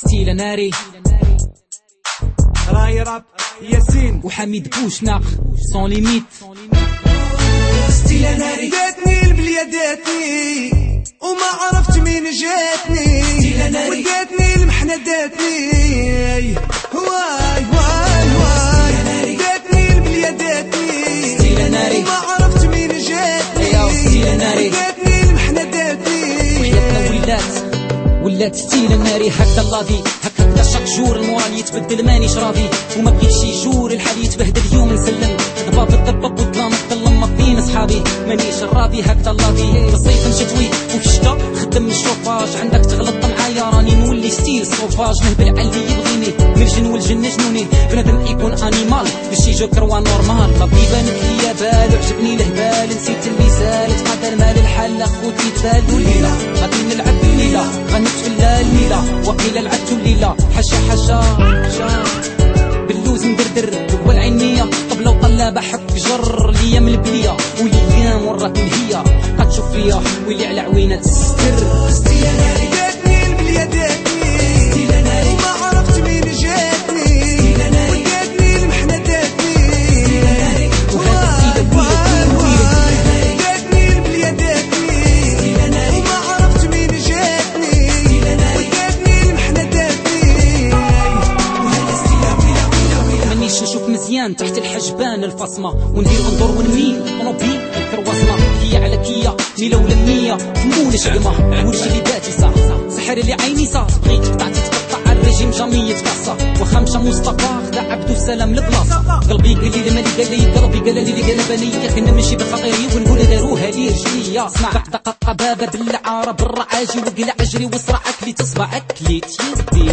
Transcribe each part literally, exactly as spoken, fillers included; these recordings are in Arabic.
ستيل ناري راي راب ياسين وحميد بوشنا سون ليميت ستيل ناري. جاتني البلية داتني وما عرفت مين جاتني، وداتني المحنة داتني واي واي واي. جاتني البلية داتني ستيل ناري وما عرفت مين جاتني، ستيل ناري وداتني المحنة داتني. وحياتنا ولات ولات ستيل ناري. هكذا اللاضي هكذا شاك جور المورال يتبدل مانيش راضي، وما بقيتش يجور الحال يتبهدل يوم نسلم ضباب الضباب والظلام الظلم ما بين صحابي مانيش راضي. هكذا اللاضي في الصيف نشتوي وفي الشتا خدم الشوفاج، عندك تغلط معايا راني نولي ستيل صوفاج، نهبل على اللي يبغيني من الجن والجن جنوني، بنادم يكون انيمال باش يجو كروا نورمال. لا بيبانك ليا بال وعجبني الهبال، نسيت المثال تقدر مال الحال اخوتي تبال. والليله غادي نلعب الليله غنمت في الليله وقيل لعبت الليله حشا حشا باللوز ندردر اول عينيه قبل وطلابه حك جر ليا من البليه والايام ورات هي قد تشوف فيا واللي على عوينه تستر. ستيل ناري جاتني البليه داتني ستيل ناري وما عرفت مين جاتني، وداتني المحنه داتني وهذا ستيل الويل. جاتني البليه داتني وما عرفت مين جاتني، وداتني المحنه داتني. وهذا ستيل مانيش نشوف مزيان تحت الحجبان الفصمه وندير انظر ونميل ونوبي الكرواسمه كيا على كيا ميله ولا مية فمول شعمه ورجلي داتي صح سحر اللي عيني صار بغيت تقطع تتقطع الرجيم جامي يتقصى وخمسه مصطفى خدا عبدو السلام لبلاصه قلبي قال لي لما قال لي قلبي قال لي قلبني كنا ماشي بخطيري ونقول داروها لي رجليا اسمع دقدق قبابه بالعاره بالرعاجي وقلع اجري وصرعك لي تصبعك لي تيدي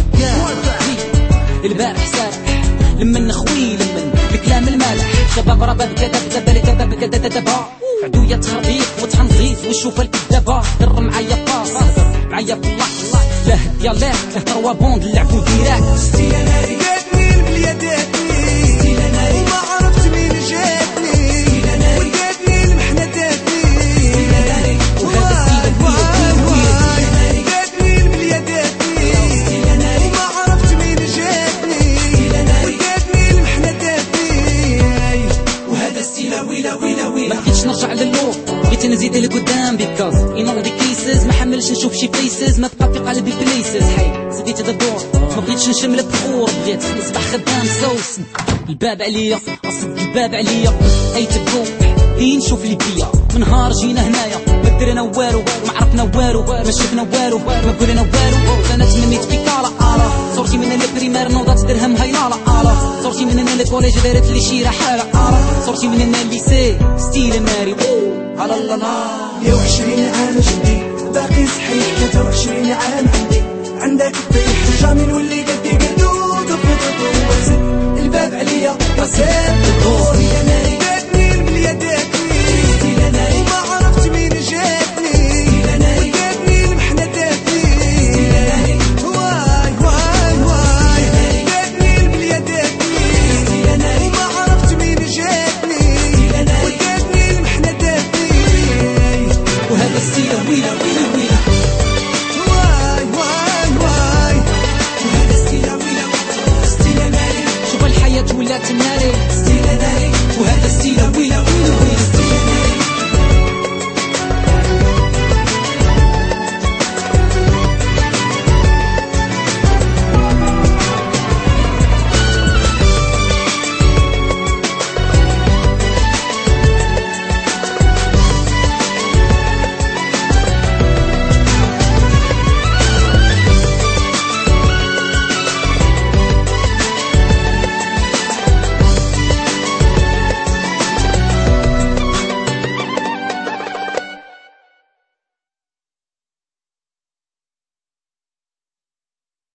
البارح سارح لمن خوي لمن بكلام المالح شباب رباب كذا كذا كذا كذا كذا عدوية تخربيق وتحنظيف وشوف الكذابة در معايا باص معايا بالله لا هديا لا تروا بوند نلعبو ديراكت. ستيل ناري جاتني البليه داتني ستيل ناري وما عرفت مين جاتني، وداتني المحنه داتني وهذا ستيل الويل. جاتني البليه داتني وما عرفت مين جاتني، وداتني المحنه داتني. وهذا ستيل ويلا ويلا ويلا. ما بقيتش نرجع للور بغيت نزيد لقدام بيكاز انو دي كيسز ما حملش نشوف شي بليسز ما بقى في قلبي بليسز حي سديت هذا الدور ما بغيتش نشم البخور بغيت نصبح خدام سوس الباب عليا اصد الباب عليا اي تبو دي نشوف لي بيا من نهار جينا هنايا ما درنا والو ما عرفنا والو ما شفنا والو ما قلنا والو انا تمنيت بيك على الا صورتي من البريمير نوضات درهم هاي لا الا صورتي من الكوليج دارت لي شي رحاله الا صورتي من الليسي ستيل ناري على الله لا يا وعشرين عام جدي باقي صحيح ثلاثة وعشرين عام